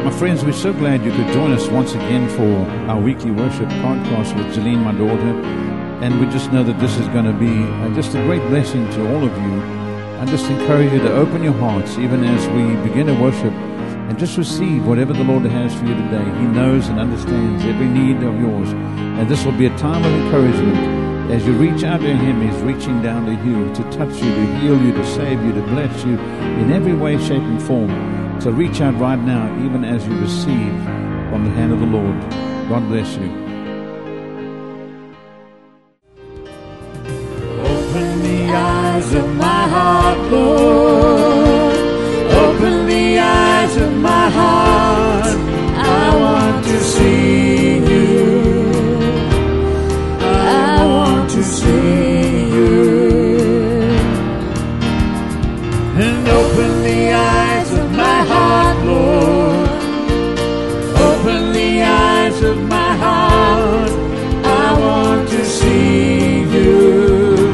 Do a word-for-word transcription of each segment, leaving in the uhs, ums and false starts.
My friends, we're so glad you could join us once again for our weekly worship podcast with Jeline, my daughter. And we just know that this is going to be uh, just a great blessing to all of you. I just encourage you to open your hearts even as we begin to worship and just receive whatever the Lord has for you today. He knows and understands every need of yours. And this will be a time of encouragement as you reach out to Him. He's reaching down to you to touch you, to heal you, to save you, to bless you in every way, shape, and form. So reach out right now, even as you receive from the hand of the Lord. God bless you. Open the eyes of my heart, Lord. Open the eyes of my heart. I want to see you. I want to see you. And open the eyes of my heart, Lord. Open the eyes of my heart. I want to see you.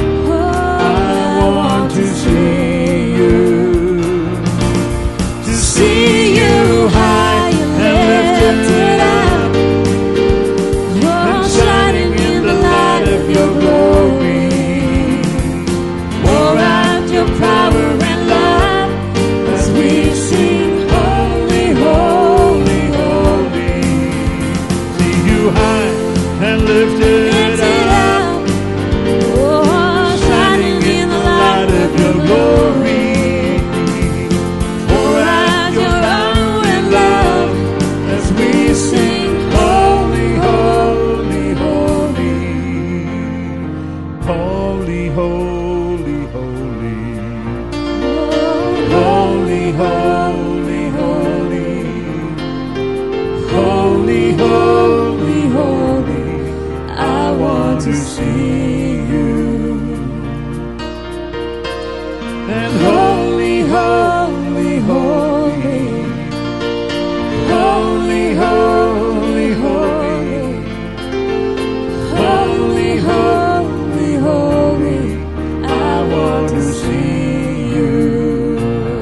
I want to see you. To see you high and lifted up, and shining in the light of your glory. Pour out your power and love as we sing, holy, holy, holy. See you high and lifted up, oh, shining in the light of your glory. Pour out your power and love as we sing, holy, holy, holy. Holy, holy, holy. Holy, holy, holy. Holy, holy, holy. I want to see you. And holy, holy, holy. Holy, holy, holy. Holy, holy, holy. I want to see you.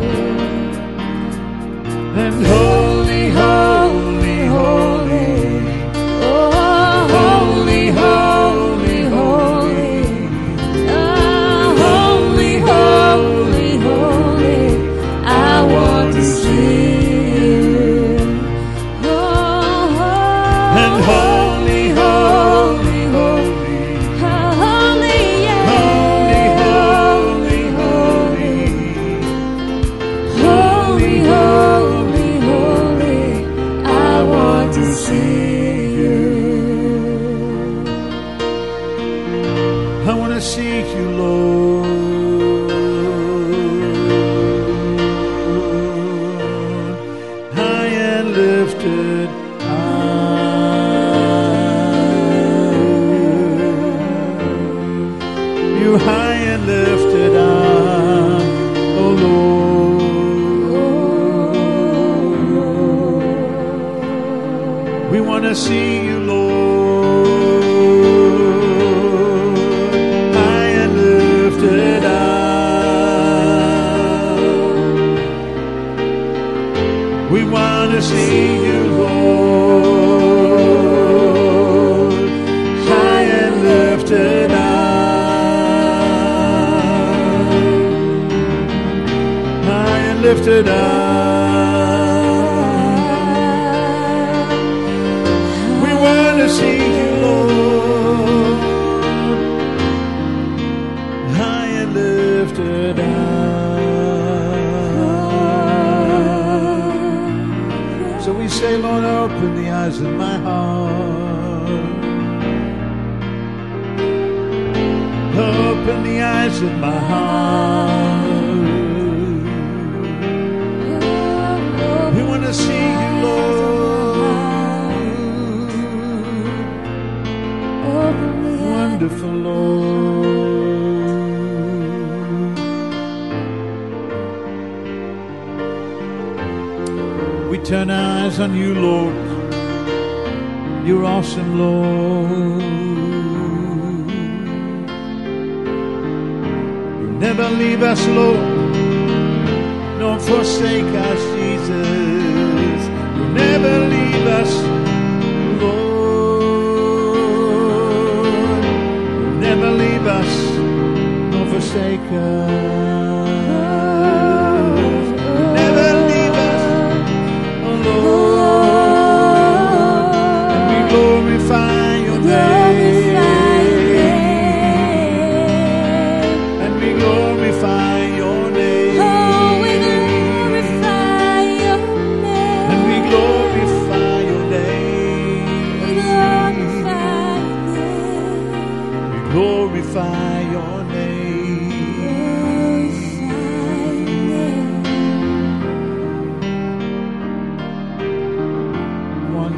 And holy, holy, holy. Oh, holy, holy, holy. Oh, holy, holy, holy. I want to see you. Oh, and holy, holy, holy. Holy, yeah. Holy, holy, holy. Holy, holy, holy. I want to see you. I want to seek you, Lord. High and lifted up. You high and lifted up, oh Lord. We want to see you, Lord. High and lifted up. We want to see you, Lord. High and lifted up. High and lifted up. We want to see you, Lord. High and lifted up. So we say, Lord, open the eyes of my heart. Open the eyes of my heart. We want to see you, Lord. Wonderful Lord. We turn our eyes on you, Lord. You're awesome, Lord. You never leave us, Lord, nor forsake us, Jesus.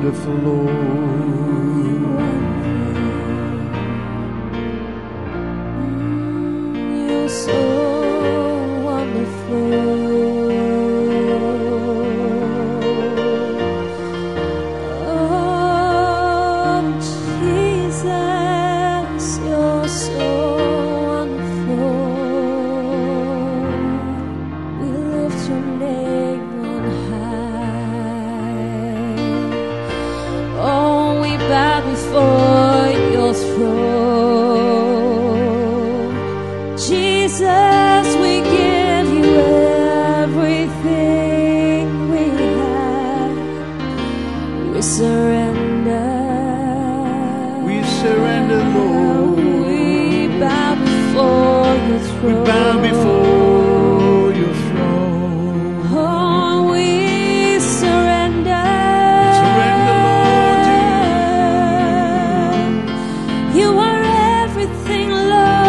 wonderful, Lord. You're so wonderful. Oh, Jesus, you're so wonderful. We lift your name on high. Oh, we bow before your throne. Jesus, we give you everything we have. We surrender. We surrender, Lord. We bow before your throne. We bow before your throne. Oh, we surrender. Surrender, Lord, to you. You are everything, Lord.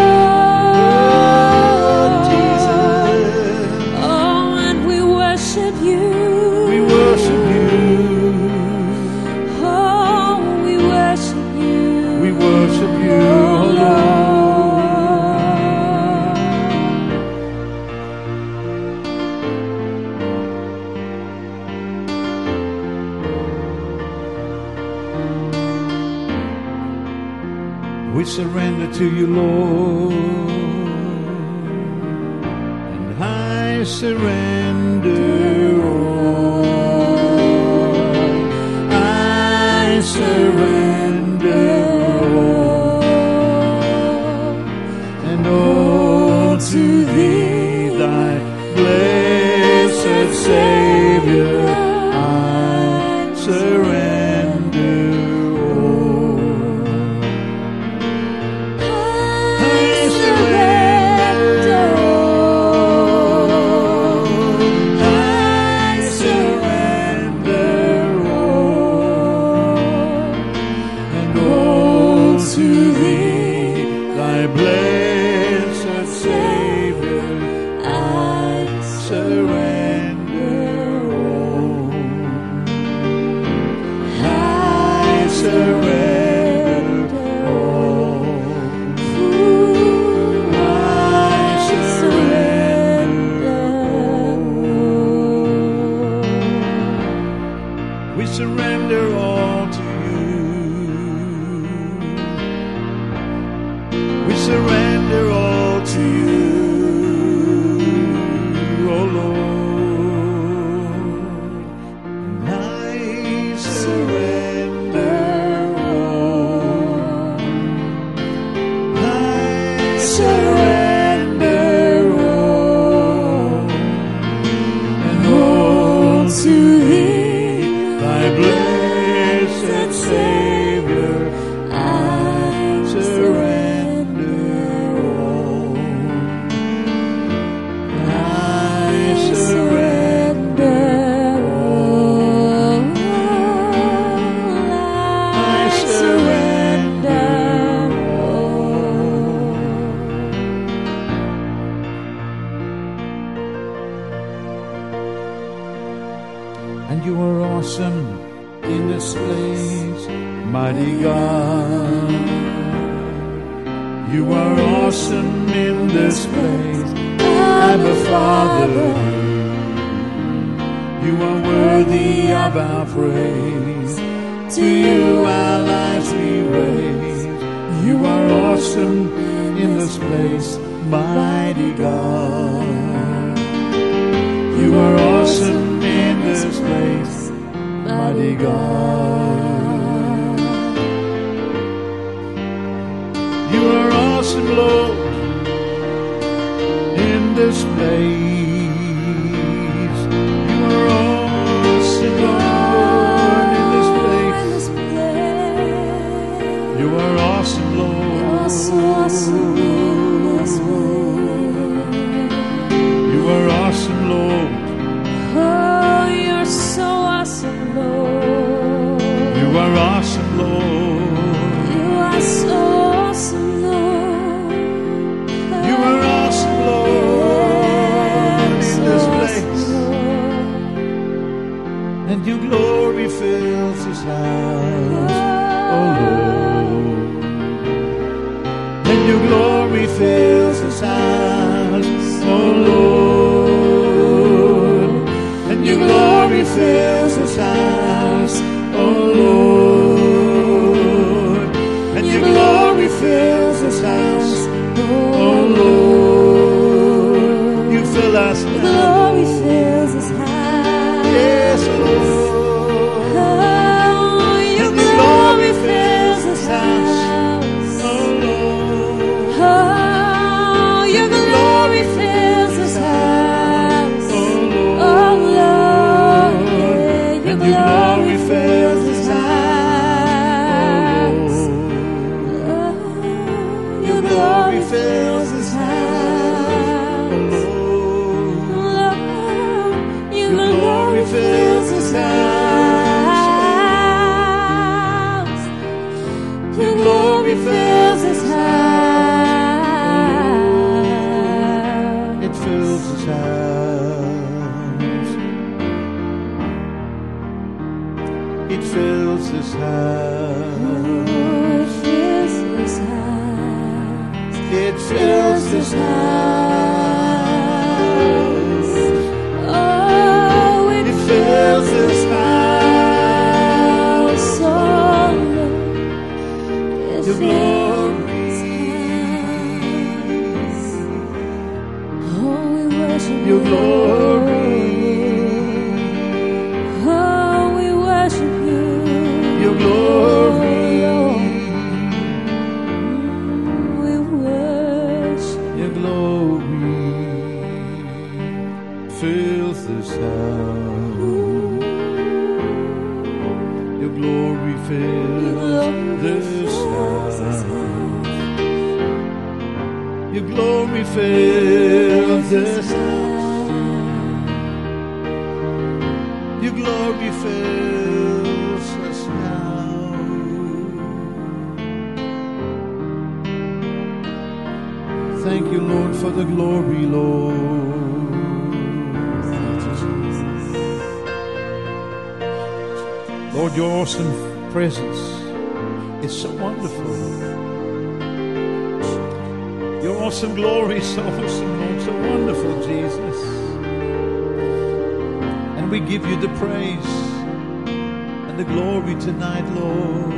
Oh, and we worship you. We worship you. Oh, we worship you. We worship you, oh Lord. We surrender to you, Lord, and I surrender all. I surrender all, and all to thee, thy blessed Savior, I surrender all. I surrender all. I surrender all, and all to thee, thy blessed Savior, I surrender all. I surrender all. I surrender all. We surrender all to you. We surrender all to you, oh Lord. And I surrender all. I surrender all, and all to thee, thy blessed Savior, I surrender all. I surrender all. I surrender all. And you are awesome in this place, mighty God. You are awesome in this place, Abba Father. You are worthy of our praise. To you our lives we raise. You are awesome in this place, mighty God. You are awesome in this place, mighty God. You are awesome, Lord, in this place. You are awesome, Lord, in this place. You are awesome, Lord. So awesome in this place. You are awesome, Lord. Oh, you're so awesome, Lord. You are awesome, Lord. You are so awesome, Lord. You are awesome, Lord. this house, oh Lord. And your glory fills this house, oh Lord. And your glory fills this house, oh Lord. And your glory fills this house, oh Lord. You fill us now. Glory fills this house. Yes, Lord. Oh, your glory fills this house. Oh Lord. Oh, your glory fills this house. Oh Lord. Oh, Lord, yeah, your glory fills this house. Oh, your glory fills this house. Your glory fills this house. Your glory fills this house. It fills this house. It fills this house. Oh, it fills this house. It fills this house. Oh, it It fills this house. fills. Oh, Lord, it Your fills glory. this house. Oh, we worship Your you. glory. Oh, we worship you. Your glory. We worship. Your glory fills this house. Your glory fills this house. Your glory fills this house. Your glory fills us now. Thank you, Lord, for the glory, Lord. Lord, your awesome presence is so wonderful. Your awesome glory is so awesome, Lord, so wonderful, Jesus. And we give you the praise and the glory tonight, Lord.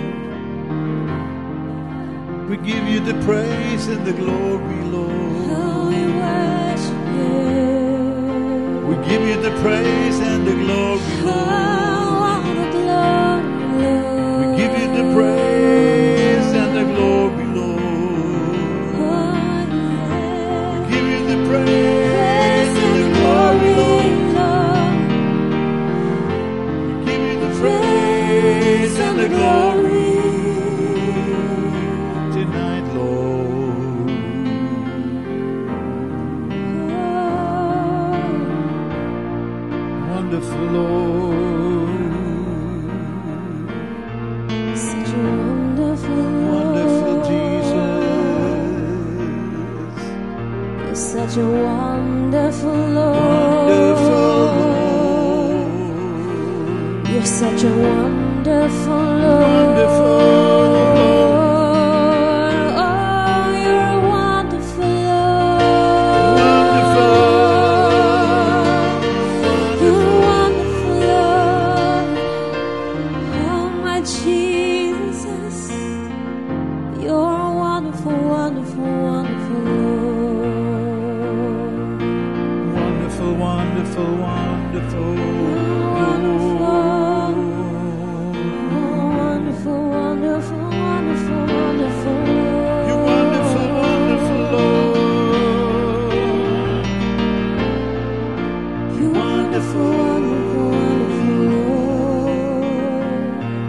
We give you the praise and the glory, Lord. Oh, we worship you. We give you the praise and the glory, Oh, Lord. the glory, Lord. We give you the praise and the glory, Lord. Oh, yeah. We give you the praise Praise and the and glory, glory, Lord. Lord. We give you the praise and the glory tonight, Lord. Wonderful, Lord. Such a wonderful Lord. Wonderful Jesus. You're such a wonderful Lord. Wonderful Lord. You're such a wonderful Lord. Wonderful Lord. Oh, you're a wonderful Lord. Wonderful. You're a wonderful Lord. Oh, my Jesus. You're a wonderful, wonderful, wonderful Lord. Wonderful, wonderful, wonderful. Wonderful, wonderful, wonderful, wonderful Lord. You're wonderful, wonderful, Lord. You're wonderful, wonderful, wonderful Lord.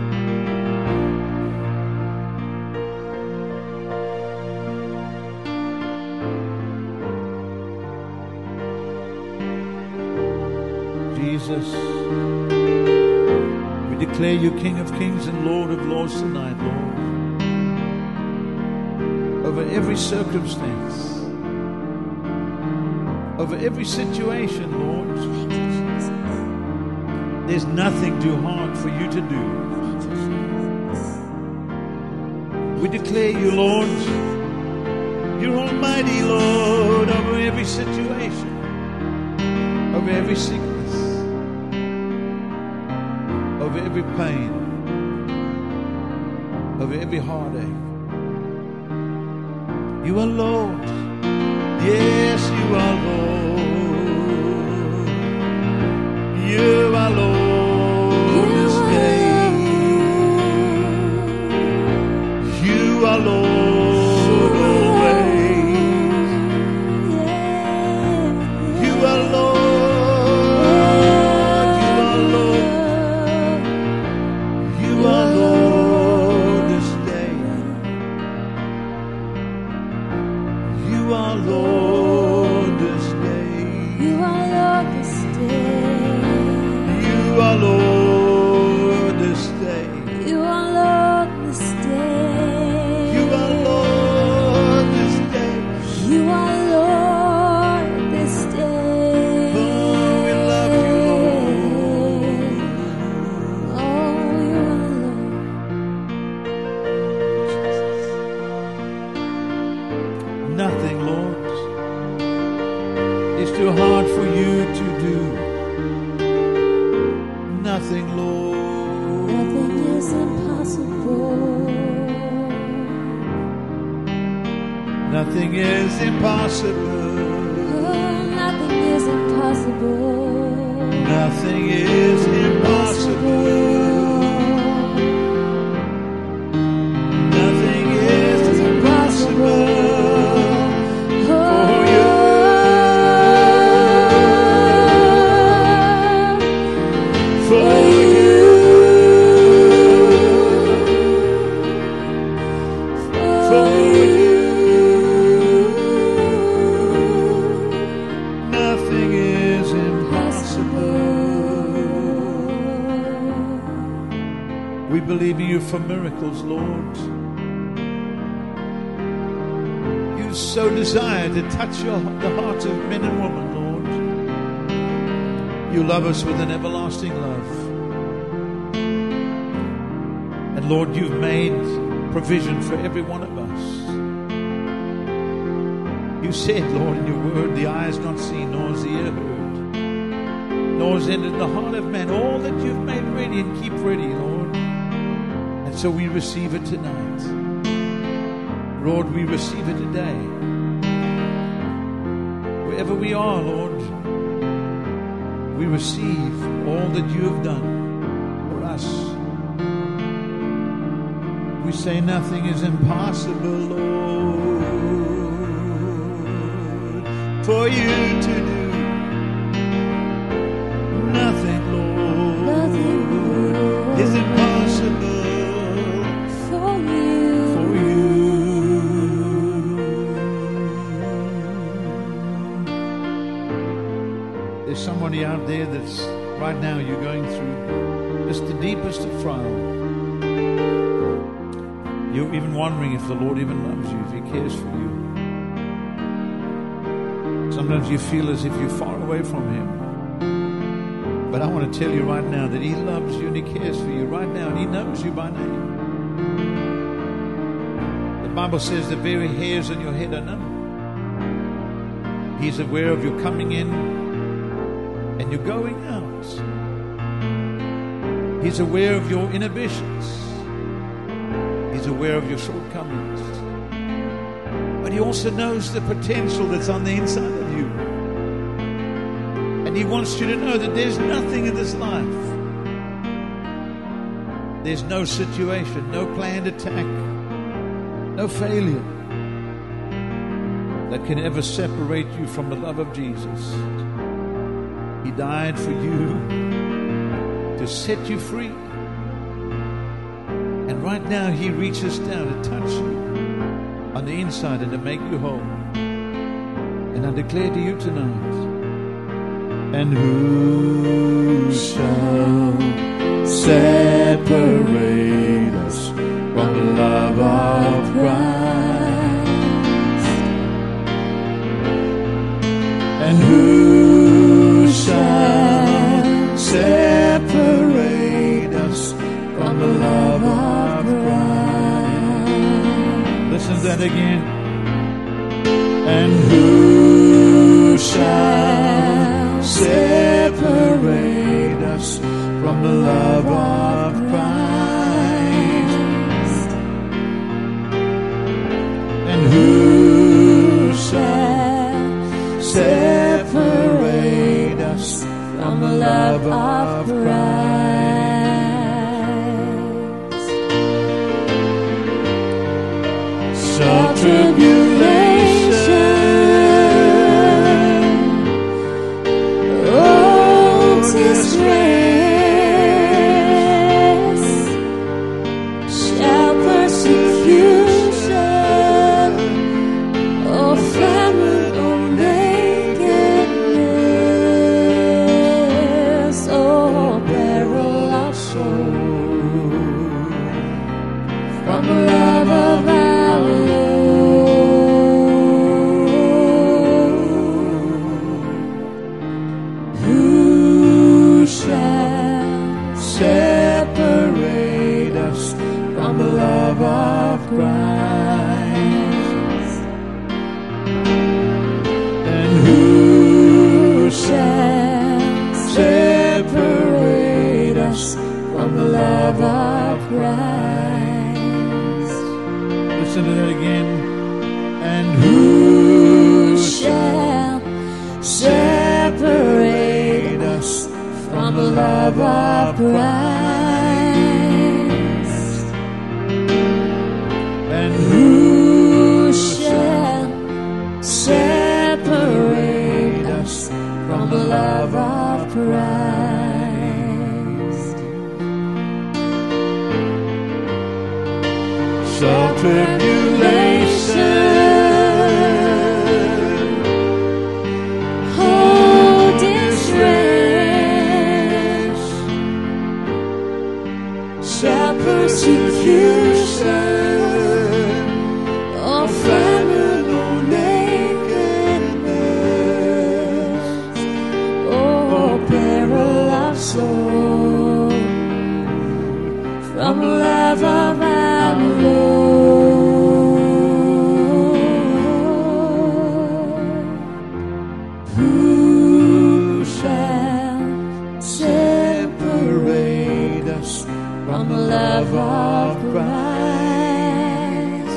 Jesus, we declare you King of Kings and Lord of Lords tonight, Lord. Over every circumstance, over every situation, Lord. There's nothing too hard for you to do. We declare you, Lord, you're almighty, Lord, over every situation, over every sickness, over every pain, over every heartache. You are Lord. Yes, you are Lord. You are Lord this day. You are Lord always. You are Lord. You are Lord. You are Lord this day. You are Lord this day. You are Lord this day. You are Lord this day. You are Lord this day. You are Lord this day. You are Lord this day. Oh, we love you, Lord. Oh, you are Lord. Nothing, Lord, is too hard for you to do. Nothing, Lord. Nothing is impossible. Nothing is impossible. Oh, nothing is impossible. Nothing is impossible. Nothing is impossible for you. For you. For you. Nothing is impossible. We believe in you for miracles, Lord. You so desire to touch your, the hearts of men and women, Lord. You love us with an everlasting love. And Lord, you've made provision for every one of us. You said, Lord, in your word, the eye has not seen, nor has the ear heard, nor has entered the heart of man all that you've made ready and keep ready, Lord. And so we receive it tonight. Lord, we receive it today. Wherever we are, Lord, we receive all that you have done for us. We say nothing is impossible, Lord, for you to do. Nothing, Lord, Nothing, Lord, is impossible for you. for you. There's somebody out there that's right now you're going through just the deepest of trial. You're even wondering if the Lord even loves you, if He cares for you. Sometimes you feel as if you're far away from Him. But I want to tell you right now that He loves you and He cares for you right now, and He knows you by name. The Bible says the very hairs on your head are numbered. He's aware of your coming in and your going out. He's aware of your inhibitions. He's aware of your shortcomings. But He also knows the potential that's on the inside of you. And He wants you to know that there's nothing in this life, there's no situation, no planned attack, no failure that can ever separate you from the love of Jesus. He died for you to set you free. And right now He reaches down to touch you on the inside and to make you whole. And I declare to you tonight, and who shall separate us from the love of Christ? And who shall separate from the love of Christ. And who shall separate us from the love of Christ? Shall tribulation, oh, distress, shall persecution, oh, famine, oh, nakedness, oh, peril of soul, from the love of our Lord. Who shall separate us from the love of Christ? And who shall separate us from the love of Christ? Listen to that again. And who shall separate us from the love of Christ? And who shall separate us from the love of Christ? Shall tribulation, oh, distress, shall persecution, oh, famine, oh, nakedness, oh, peril of soul, from the love of our Lord. Who shall separate us from the love of Christ?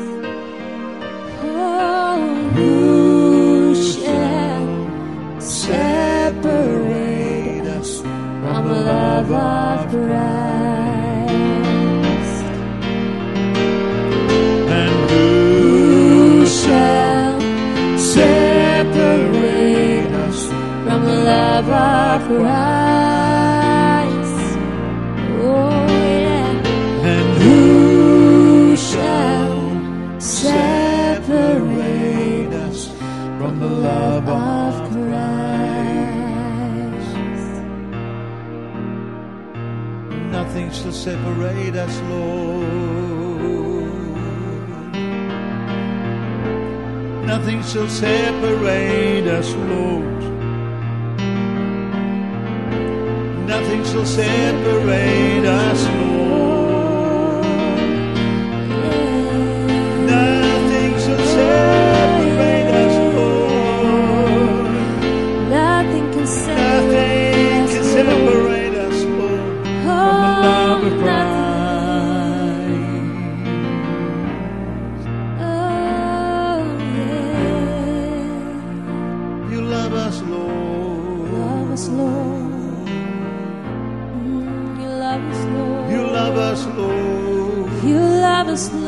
Oh, who shall separate us from the love of Christ? And who shall separate us from the love of Christ? Oh, yeah. And who shall separate us from the love of Christ? Nothing shall separate us, Lord. Nothing shall separate us, Lord. Nothing shall separate us, Lord. Nothing shall separate us, Lord. Nothing can Nothing can separate us, Lord, from the love of Christ. Oh, yeah. You love us, Lord. Love us, Lord. Mm, you love us, Lord. You love us, Lord. You love us, Lord.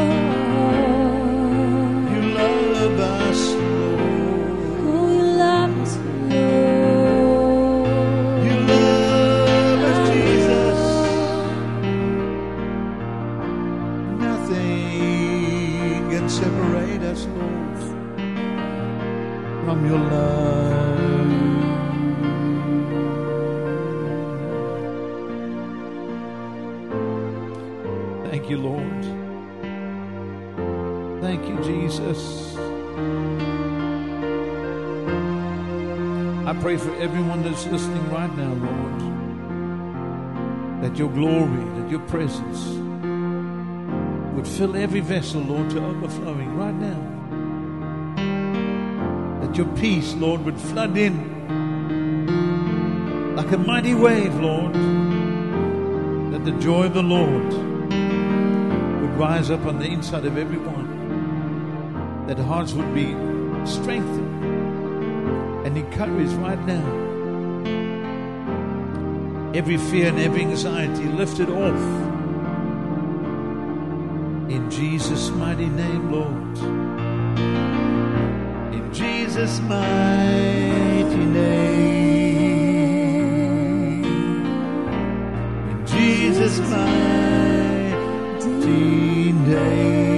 You love us, Lord. Oh, you love us, Lord. You love us, Jesus. Nothing can separate us, Lord, from your love. Thank you, Lord. Thank you, Jesus. I pray for everyone that's listening right now, Lord, that your glory, that your presence would fill every vessel, Lord, to overflowing right now. That your peace, Lord, would flood in like a mighty wave, Lord, that the joy of the Lord would rise up on the inside of everyone, that hearts would be strengthened and encouraged right now. Every fear and every anxiety lifted off. In Jesus' mighty name, Lord. In Jesus' mighty name. In Jesus' mighty name.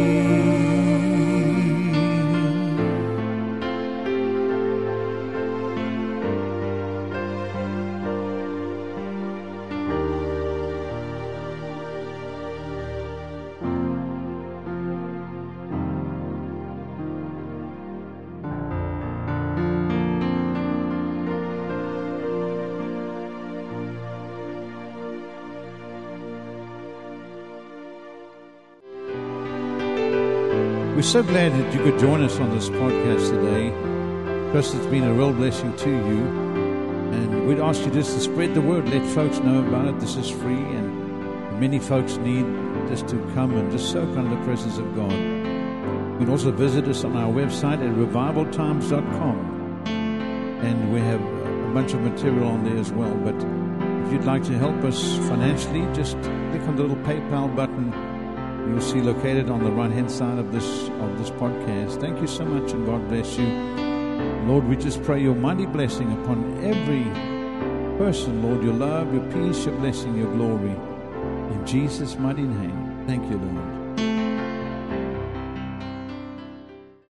We're so glad that you could join us on this podcast today. Chris, it's been a real blessing to you. And we'd ask you just to spread the word. Let folks know about it. This is free. And many folks need just to come and just soak under the presence of God. You can also visit us on our website at revival times dot com. And we have a bunch of material on there as well. But if you'd like to help us financially, just click on the little PayPal button you'll see located on the right-hand side of this of this podcast. Thank you so much, and God bless you. Lord, we just pray your mighty blessing upon every person, Lord, your love, your peace, your blessing, your glory. In Jesus' mighty name. Thank you, Lord.